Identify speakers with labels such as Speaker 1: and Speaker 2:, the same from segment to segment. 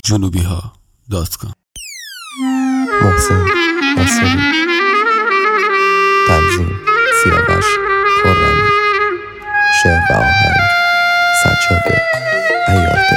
Speaker 1: JunubiHa.com.
Speaker 2: محسن ناصری، تنظیم سیاوش خرمی، شعر و آهنگ سجاد عیاده.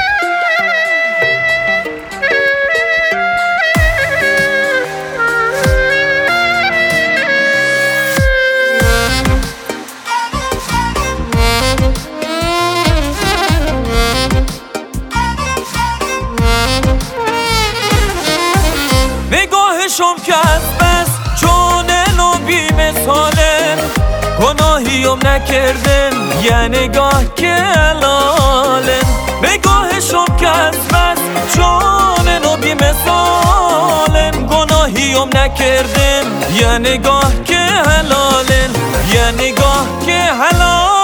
Speaker 3: نگاهشم که از بس جانن و بی مثالن، گناهیم نکردن یه نگاه که حلالن. نگاهشم که از بس جانن و بی مثالن، گناهیم نکردن یه نگاه که حلالن، یه نگاه که حلالن.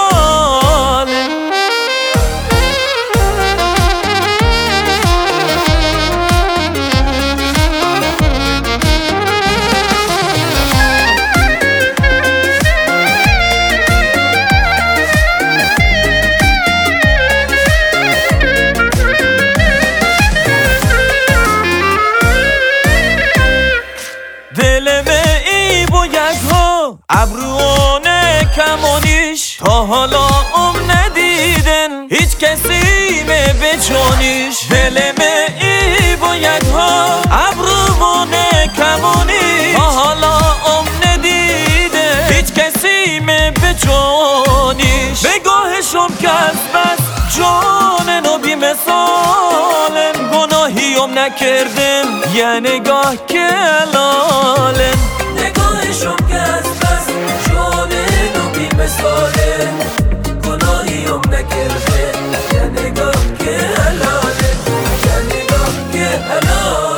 Speaker 3: دل به ای باید ها ابروان کمانیش، تا حالا ندیدن هیچ کسی به جانیش. دل به ای باید ها ابروان کمانیش، تا حالا ندیدن هیچ کسی به جانیش. بگاهشم که از بس جانن و بی مثالن، گناهیم نکردن یه نگاه که حلالن.
Speaker 4: نگاهشم که از بس جانن و بی مثالن، گناهیم نکردن یه نگاه که حلالن، یه نگاه که حلالن.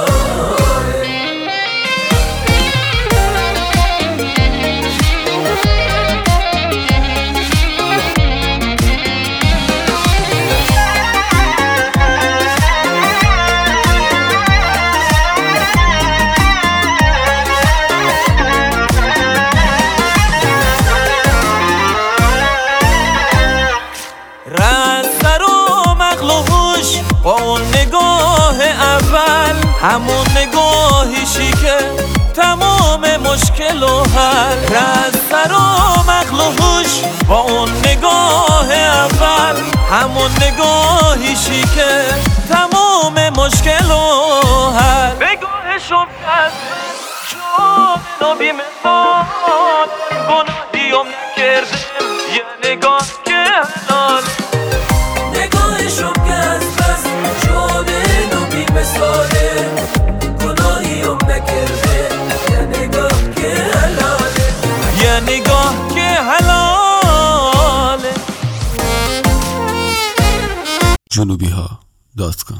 Speaker 3: با اون نگاه اول، همون نگاهیشی که تمام مشکل و حل. از سر و مخلوقش با اون نگاه اول، همون نگاهیشی که تمام مشکل و حل. بگاهشم از جان و بی مثال، گناهیم نکردم یه نگاه که حلال.
Speaker 4: نگاهشم که از بس جانن و بی مثالن، گناهیم نکردن یه نگاه که حلاله،
Speaker 3: یه نگاه که حلاله.
Speaker 1: JunubiHa.com.